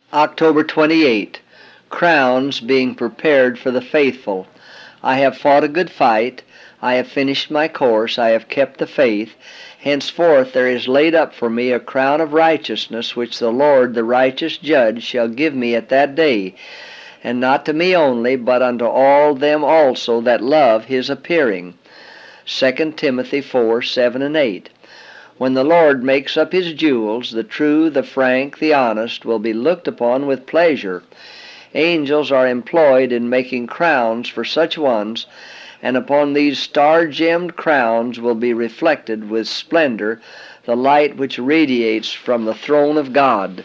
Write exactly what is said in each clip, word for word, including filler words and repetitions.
October twenty-eighth. Crowns being prepared for the faithful. I have fought a good fight. I have finished my course. I have kept the faith. Henceforth there is laid up for me a crown of righteousness, which the Lord, the righteous judge, shall give me at that day, and not to me only, but unto all them also that love his appearing. Second Timothy four, seven and eight. When the Lord makes up his jewels, the true, the frank, the honest will be looked upon with pleasure. Angels are employed in making crowns for such ones, and upon these star-gemmed crowns will be reflected with splendor the light which radiates from the throne of God.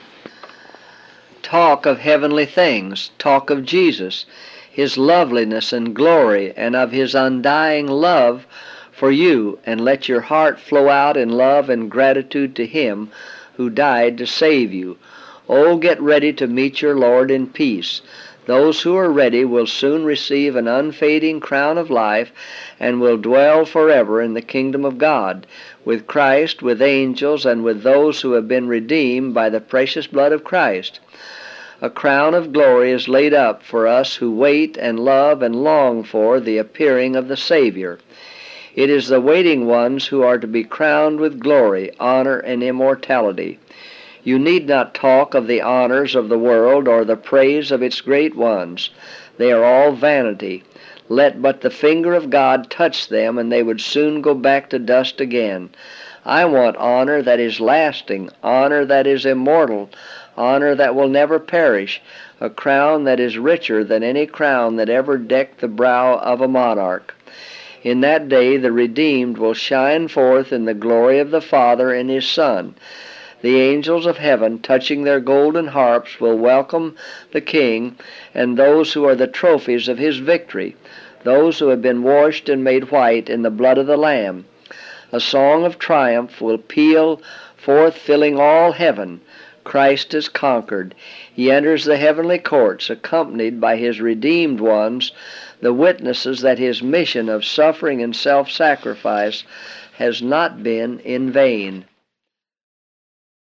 Talk of heavenly things, talk of Jesus, his loveliness and glory, and of his undying love for you, and let your heart flow out in love and gratitude to him who died to save you. Oh, get ready to meet your Lord in peace. Those who are ready will soon receive an unfading crown of life and will dwell forever in the kingdom of God, with Christ, with angels, and with those who have been redeemed by the precious blood of Christ. A crown of glory is laid up for us who wait and love and long for the appearing of the Savior. It is the waiting ones who are to be crowned with glory, honor, and immortality. You need not talk of the honors of the world or the praise of its great ones. They are all vanity. Let but the finger of God touch them, and they would soon go back to dust again. I want honor that is lasting, honor that is immortal, honor that will never perish, a crown that is richer than any crown that ever decked the brow of a monarch. In that day the redeemed will shine forth in the glory of the Father and his Son. The angels of heaven, touching their golden harps, will welcome the King and those who are the trophies of his victory, those who have been washed and made white in the blood of the Lamb. A song of triumph will peal forth, filling all heaven. Christ is conquered. He enters the heavenly courts, accompanied by his redeemed ones, the witnesses that his mission of suffering and self-sacrifice has not been in vain.